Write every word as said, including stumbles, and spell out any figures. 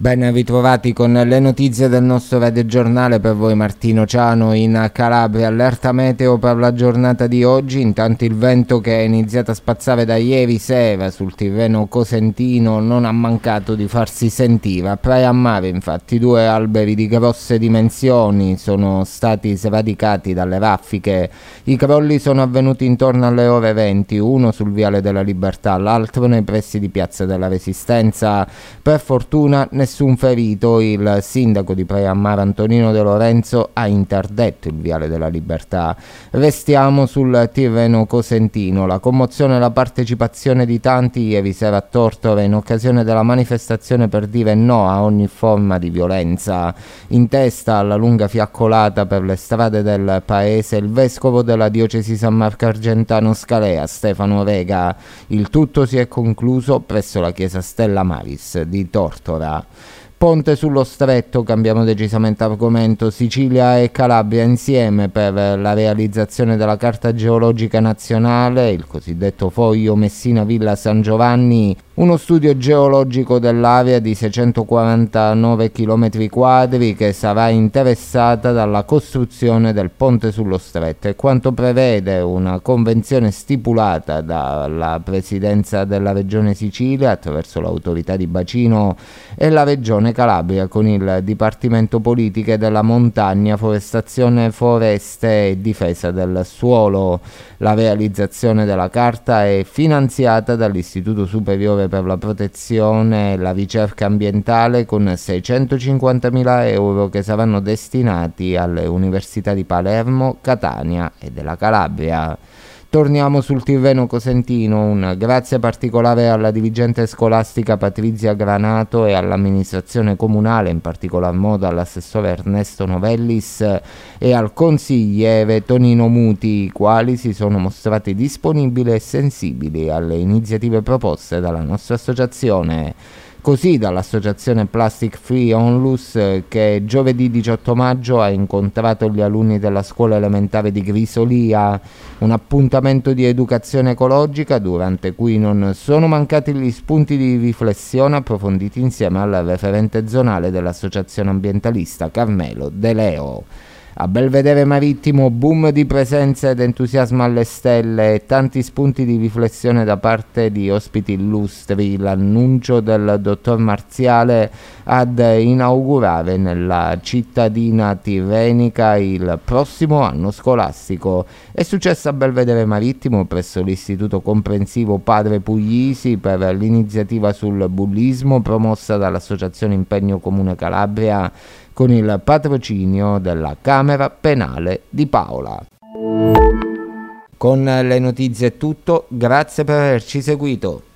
Ben ritrovati con le notizie del nostro Radio Giornale, per voi Martino Ciano in Calabria. Allerta meteo per la giornata di oggi, intanto il vento che è iniziato a spazzare da ieri sera sul Tirreno Cosentino non ha mancato di farsi sentire. A Praia a Mare infatti due alberi di grosse dimensioni sono stati sradicati dalle raffiche. I crolli sono avvenuti intorno alle ore venti, uno sul Viale della Libertà, l'altro nei pressi di Piazza della Resistenza. Per fortuna nessun ferito. Il sindaco di Praia a Mare Antonino De Lorenzo ha interdetto il Viale della Libertà. Restiamo sul Tirreno Cosentino. La commozione e la partecipazione di tanti ieri sera a Tortora in occasione della manifestazione per dire no a ogni forma di violenza. In testa alla lunga fiaccolata per le strade del paese il vescovo della diocesi San Marco Argentano Scalea, Stefano Rega. Il tutto si è concluso presso la chiesa Stella Maris di Tortora. Ponte sullo Stretto, cambiamo decisamente argomento. Sicilia e Calabria insieme per la realizzazione della Carta Geologica Nazionale, il cosiddetto foglio Messina-Villa San Giovanni, uno studio geologico dell'area di seicentoquarantanove chilometri quadri che sarà interessata dalla costruzione del ponte sullo Stretto, e quanto prevede una convenzione stipulata dalla Presidenza della Regione Sicilia attraverso l'autorità di bacino e la Regione Calabria con il Dipartimento Politiche della Montagna, Forestazione, Foreste e Difesa del Suolo. La realizzazione della carta è finanziata dall'Istituto Superiore per la Protezione e la Ricerca Ambientale con seicentocinquantamila euro che saranno destinati alle università di Palermo, Catania e della Calabria. Torniamo sul Tirreno Cosentino. Un grazie particolare alla dirigente scolastica Patrizia Granato e all'amministrazione comunale, in particolar modo all'assessore Ernesto Novellis e al consigliere Tonino Muti, i quali si sono mostrati disponibili e sensibili alle iniziative proposte dalla nostra associazione. Così dall'associazione Plastic Free Onlus, che giovedì diciotto maggio ha incontrato gli alunni della scuola elementare di Grisolia, un appuntamento di educazione ecologica durante cui non sono mancati gli spunti di riflessione approfonditi insieme al referente zonale dell'associazione ambientalista Carmelo De Leo. A Belvedere Marittimo, boom di presenza ed entusiasmo alle stelle e tanti spunti di riflessione da parte di ospiti illustri. L'annuncio del dottor Marziale ad inaugurare nella cittadina tirrenica il prossimo anno scolastico. È successo a Belvedere Marittimo presso l'Istituto Comprensivo Padre Puglisi per l'iniziativa sul bullismo promossa dall'Associazione Impegno Comune Calabria con il patrocinio della Camera Penale di Paola. Con le notizie è tutto, grazie per averci seguito.